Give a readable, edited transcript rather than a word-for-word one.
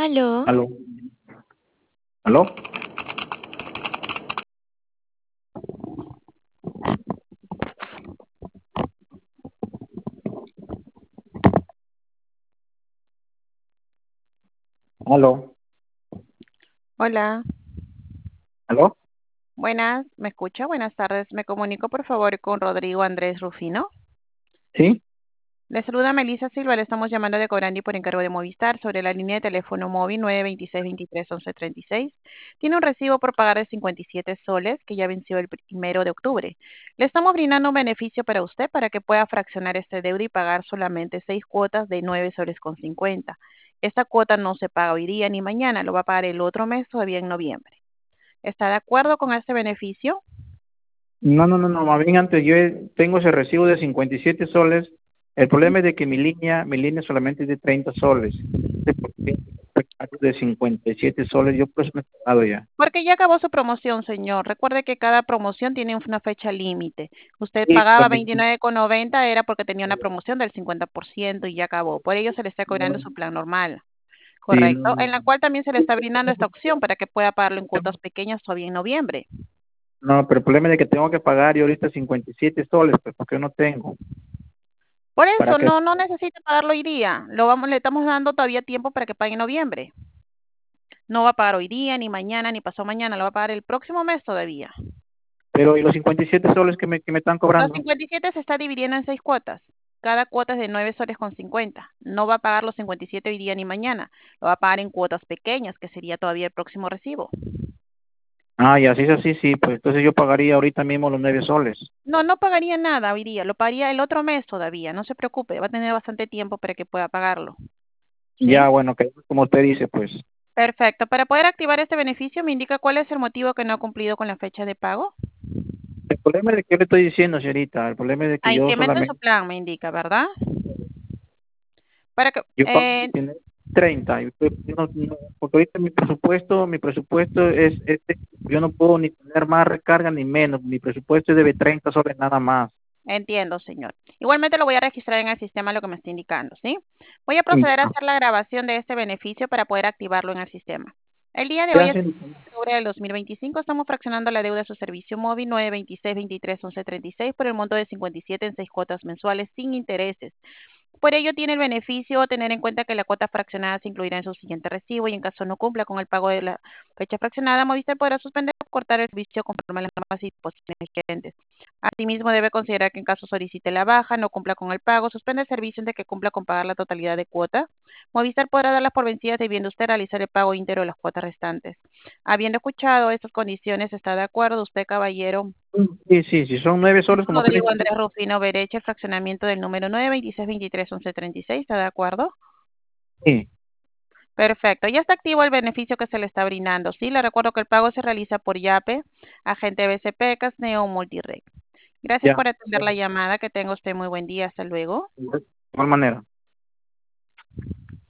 Aló, ¿Aló? ¿Aló? ¿Aló? hola, ¿Aló? buenas, ¿me escucha? Buenas tardes, me comunico por favor con Rodrigo Andrés Rufino. ¿Sí? Le saluda Melissa Silva, le estamos llamando de Cobrandi por encargo de Movistar sobre la línea de teléfono móvil 926-23-1136. Tiene un recibo por pagar de 57 soles que ya venció el 1 de octubre. Le estamos brindando un beneficio para usted para que pueda fraccionar este deuda y pagar solamente 6 cuotas de 9 soles con 50. Esta cuota no se paga hoy día ni mañana, lo va a pagar el otro mes, todavía en noviembre. ¿Está de acuerdo con este beneficio? No, más bien antes tengo ese recibo de 57 soles. El problema es de que mi línea solamente es de 30 soles. Entonces, ¿por qué de 57 soles? Yo pues me he pagado ya. Porque ya acabó su promoción, señor. Recuerde que cada promoción tiene una fecha límite. Usted Sí, pagaba pero 29,90, era porque tenía una promoción del 50% y ya acabó. Por ello se le está cobrando su plan normal, sí, ¿correcto? En la cual también se le está brindando esta opción para que pueda pagarlo en cuotas pequeñas todavía en noviembre. no, pero el problema es de que tengo que pagar yo ahorita 57 soles, pues porque yo no tengo. Por ¿Para eso qué? no necesita pagarlo hoy día. Le estamos dando todavía tiempo para que pague en noviembre. No va a pagar hoy día, ni mañana, ni pasado mañana. Lo va a pagar el próximo mes todavía. Pero ¿y los 57 soles que me están Los cobrando? 57 se está dividiendo en 6 cuotas. Cada cuota es de 9 soles con 50. No va a pagar los 57 hoy día ni mañana. Lo va a pagar en cuotas pequeñas, que sería todavía el próximo recibo. Ah, y así es así, sí, pues entonces yo pagaría ahorita mismo los 9 soles. No pagaría nada hoy día. Lo pagaría el otro mes todavía. No se preocupe. Va a tener bastante tiempo para que pueda pagarlo. Ya, ¿Sí? bueno, que como usted dice, pues. Perfecto. Para poder activar este beneficio, me indica cuál es el motivo que no ha cumplido con la fecha de pago. El problema es de que yo le estoy diciendo, señorita, el problema es de que Ah, yo incremento en su solamente, plan, me indica, ¿verdad? Para que, yo pago tiene 30, porque ahorita mi presupuesto es, este, yo no puedo ni tener más recarga ni menos, mi presupuesto es de 30 soles nada más. entiendo, señor. Igualmente lo voy a registrar en el sistema lo que me está indicando, ¿sí? Voy a Y proceder a ya, hacer la grabación de este beneficio para poder activarlo en el sistema. El día de hoy ya, es señorita. octubre del 2025. Estamos fraccionando la deuda de su servicio móvil 926-23-1136 por el monto de 57 en 6 cuotas mensuales sin intereses. Por ello, tiene el beneficio de tener en cuenta que la cuota fraccionada se incluirá en su siguiente recibo y en caso no cumpla con el pago de la fecha fraccionada, Movistar podrá suspender o cortar el servicio conforme a las normas y disposiciones vigentes. Asimismo, debe considerar que en caso solicite la baja, no cumpla con el pago, suspende el servicio antes de que cumpla con pagar la totalidad de cuota. Movistar podrá darlas por vencidas debiendo usted realizar el pago íntegro de las cuotas restantes. Habiendo escuchado estas condiciones, ¿está de acuerdo usted, caballero? Sí, son 9 soles como usted Rodrigo dice. Andrés Rufino Bereche, el fraccionamiento del número 926231136, ¿está de acuerdo? Sí, Perfecto, ya está activo el beneficio que se le está brindando. Sí, le recuerdo que el pago se realiza por YAPE, agente BCP, Casneo Multirec. Gracias ya, por atender la llamada, que tenga usted muy buen día, hasta luego. de igual manera.